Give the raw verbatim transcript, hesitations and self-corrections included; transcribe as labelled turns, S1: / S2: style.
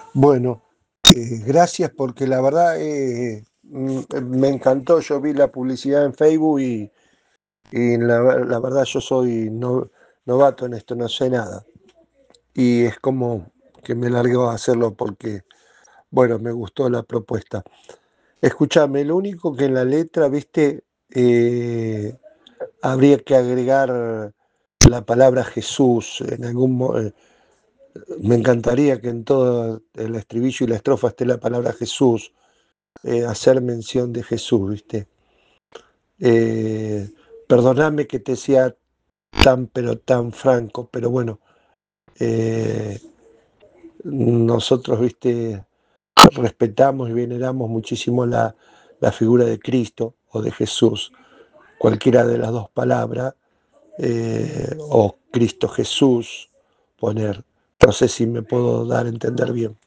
S1: Bueno, eh, gracias porque la verdad eh, mm, me encantó. Yo vi la publicidad en Facebook y, y la, la verdad yo soy no- novato en esto, no sé nada. Y es como que me largué a hacerlo porque, bueno, me gustó la propuesta. Escúchame, lo único que en la letra, viste, eh, habría que agregar la palabra Jesús en algún mo- eh, me encantaría que en todo el estribillo y la estrofa esté la palabra Jesús, eh, hacer mención de Jesús, ¿viste? Eh, Perdoname que te sea tan, pero tan franco, pero bueno, eh, nosotros, ¿viste? Respetamos y veneramos muchísimo la, la figura de Cristo o de Jesús, cualquiera de las dos palabras, eh, o Cristo Jesús, poner, no sé si me puedo dar a entender bien.